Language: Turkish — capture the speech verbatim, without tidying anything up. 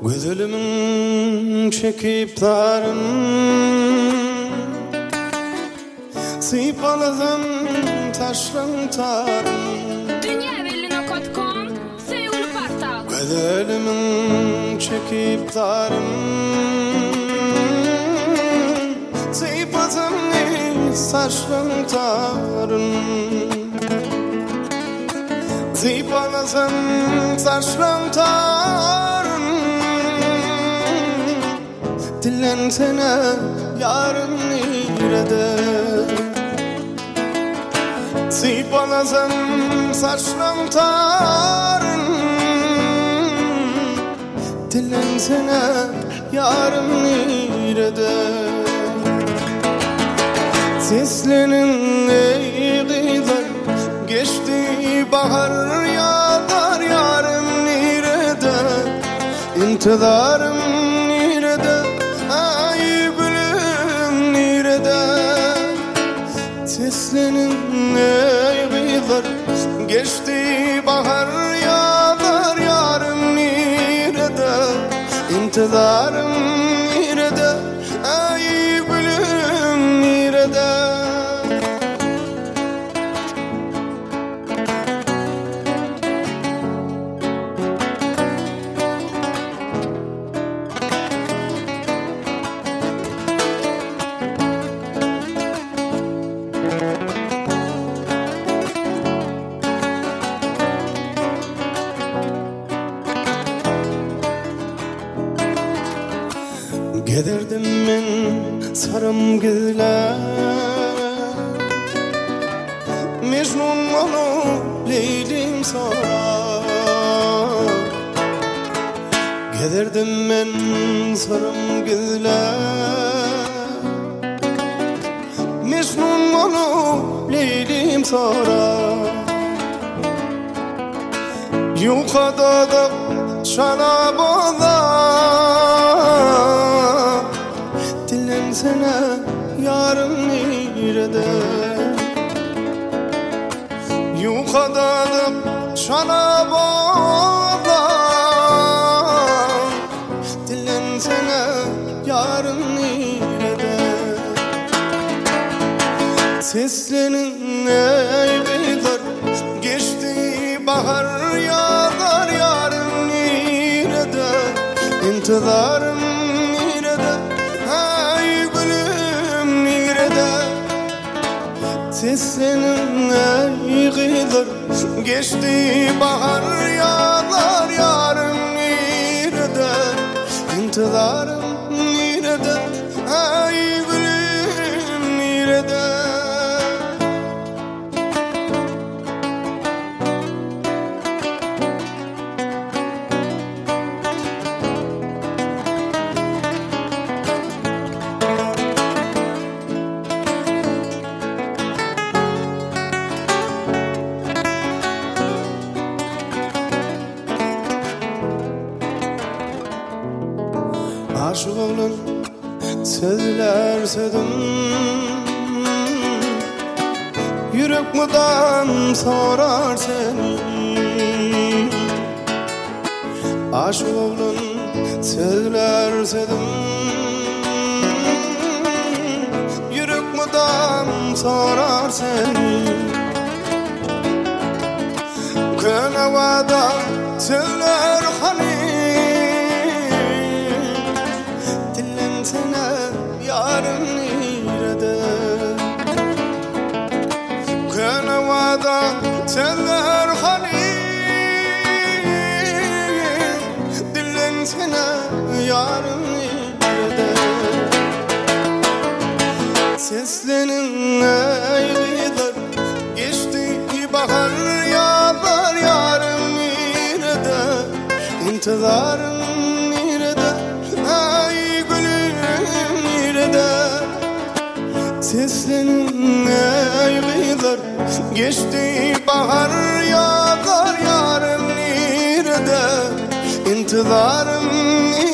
Gözlerimin çekip tarım Sıypaladım taşlan tarım Dünya evvelina nokta com Sevgili portal Gözlerimin çekip tarım Sıypaladım taşlan tarım Sıypaladım taşlan tarım Dillensene yarın nerede Sıypalasam saçlam tarın Dillensene yarın nerede Seslenin ey kızlar Geçti bahar yağar yarın nerede İntizarım nerede Seslenin ey kızlar Geçti bahar yağar yarın nerede İntizarım nerede Ay gülüm nerede Gederdim men sarım gizler Mecnun onu Leylim sorar Gederdim men sarım gizler Mecnun onu Leylim sorar Yukarıda da şarap olar Dillensene yarın nerede Yukarıda da şarap olar Dillensene yarın nerede Seslenin ey kızlar Geçti bahar yağar yarın nerede İntizarım nerede Ay gülüm nerede Seslenin ey kızlar Geçti bahar yağar yarın nerede İntizarım nerede Ay gülüm nerede Aşık olan sözler söyledim Yürek mudan sorar seni Aşık olan sözler söyledim Yürek mudan sorar seni Könevada sözler hani Dillensene yarın nerede Könevada seller hani Dillensene yarın nerede Seslenin ey kızlar Geçti bahar yağar yarın nerede İntizarın nerede Ay Seslenin ey kızlar Geçti bahar yağar yarın nerede İntizarım